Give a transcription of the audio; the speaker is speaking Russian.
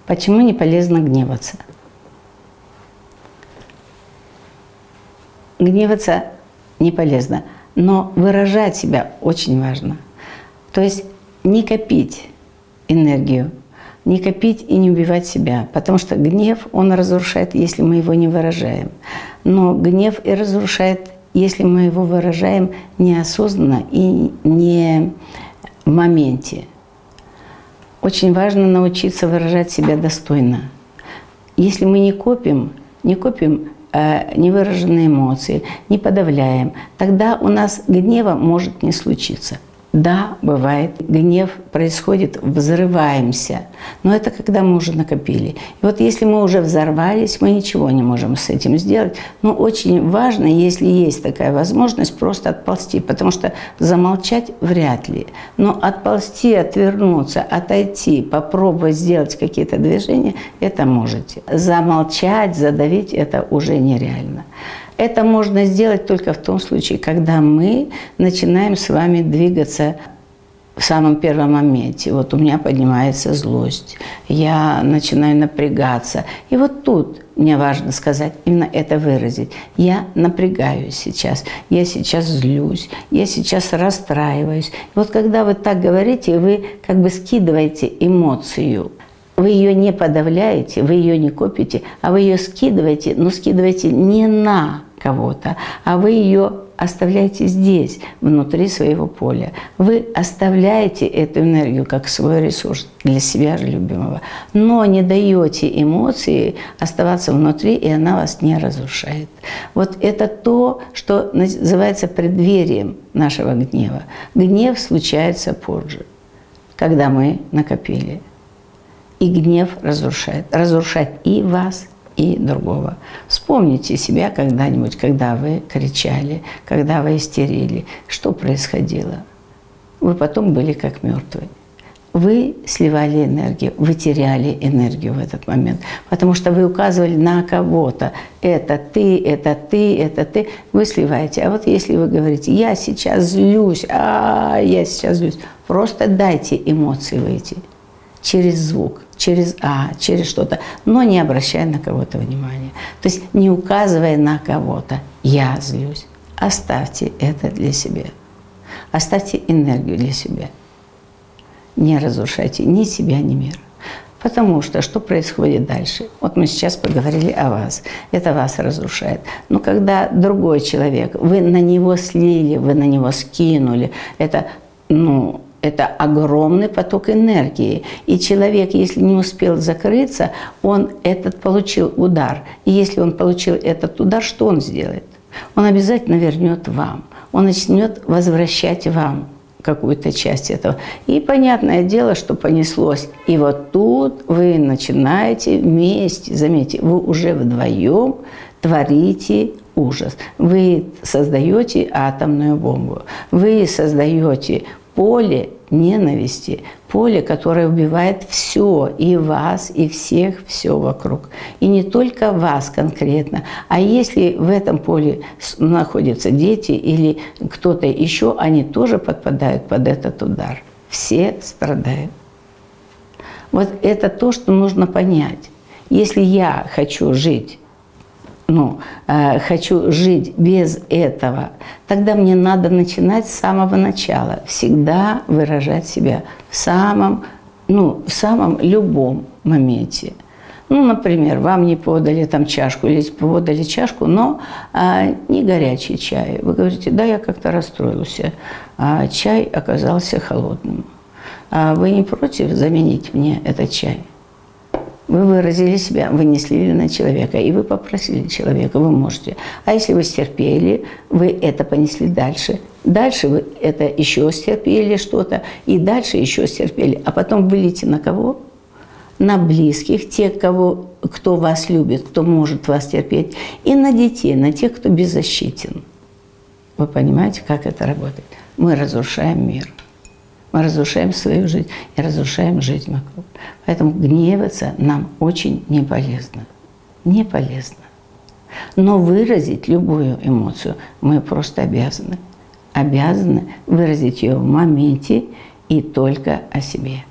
Почему не полезно гневаться? Гневаться не полезно, но выражать себя очень важно. То есть не копить энергию, не копить и не убивать себя, потому что гнев, он разрушает, если мы его не выражаем. Но гнев и разрушает, если мы его выражаем неосознанно и не в моменте. Очень важно научиться выражать себя достойно. Если мы не копим невыраженные эмоции, не подавляем, тогда у нас гнева может не случиться. Да, бывает, гнев происходит, взрываемся, но это когда мы уже накопили. И вот если мы уже взорвались, мы ничего не можем с этим сделать. Но очень важно, если есть такая возможность, просто отползти, потому что замолчать вряд ли. Но отползти, отвернуться, отойти, попробовать сделать какие-то движения, это можете. Замолчать, задавить – это уже нереально. Это можно сделать только в том случае, когда мы начинаем с вами двигаться в самом первом моменте. Вот у меня поднимается злость, я начинаю напрягаться. И вот тут мне важно сказать, именно это выразить. Я напрягаюсь сейчас, я сейчас злюсь, я сейчас расстраиваюсь. И вот когда вы так говорите, вы как бы скидываете эмоцию. Вы ее не подавляете, вы ее не копите, а вы ее скидываете, но скидываете не на кого-то, а вы ее оставляете здесь, внутри своего поля. Вы оставляете эту энергию как свой ресурс для себя же любимого, но не даете эмоции оставаться внутри, и она вас не разрушает. Вот это то, что называется преддверием нашего гнева. Гнев случается позже, когда мы накопили. И гнев разрушает. Разрушает и вас, и другого. Вспомните себя когда-нибудь, когда вы кричали, когда вы истерили. Что происходило? Вы потом были как мертвые. Вы сливали энергию, вы теряли энергию в этот момент. Потому что вы указывали на кого-то. Это ты, это ты, это ты. Вы сливаете. А вот если вы говорите, я сейчас злюсь, я сейчас злюсь. Просто дайте эмоции выйти. Через звук, через через что-то, но не обращая на кого-то внимания. То есть не указывая на кого-то, я злюсь. Оставьте это для себя. Оставьте энергию для себя. Не разрушайте ни себя, ни мир. Потому что что происходит дальше? Вот мы сейчас поговорили о вас. Это вас разрушает. Но когда другой человек, вы на него слили, вы на него скинули, это огромный поток энергии. И человек, если не успел закрыться, он получил удар. И если он получил этот удар, что он сделает? Он обязательно вернет вам. Он начнет возвращать вам какую-то часть этого. И понятное дело, что понеслось. И вот тут вы начинаете вместе, заметьте, вы уже вдвоем творите ужас. Вы создаете атомную бомбу. Вы создаете поле ненависти, поле, которое убивает все, и вас, и всех, все вокруг. И не только вас конкретно, а если в этом поле находятся дети или кто-то еще, они тоже подпадают под этот удар. Все страдают. Вот это то, что нужно понять. Если я хочу жить, хочу жить без этого, тогда мне надо начинать с самого начала. Всегда выражать себя в самом любом моменте. Например, вам не подали чашку, или подали чашку, но не горячий чай. Вы говорите, да, я как-то расстроился, а чай оказался холодным. Вы не против заменить мне этот чай? Вы выразили себя, вы не слили на человека, и вы попросили человека, вы можете. А если вы стерпели, вы это понесли дальше. Дальше вы это еще стерпели что-то, и дальше еще стерпели. А потом вылейте на кого? На близких, тех, кто вас любит, кто может вас терпеть, и на детей, на тех, кто беззащитен. Вы понимаете, как это работает? Мы разрушаем мир. Мы разрушаем свою жизнь и разрушаем жизнь вокруг. Поэтому гневаться нам очень не полезно. Не полезно. Но выразить любую эмоцию мы просто обязаны. Обязаны выразить ее в моменте и только о себе.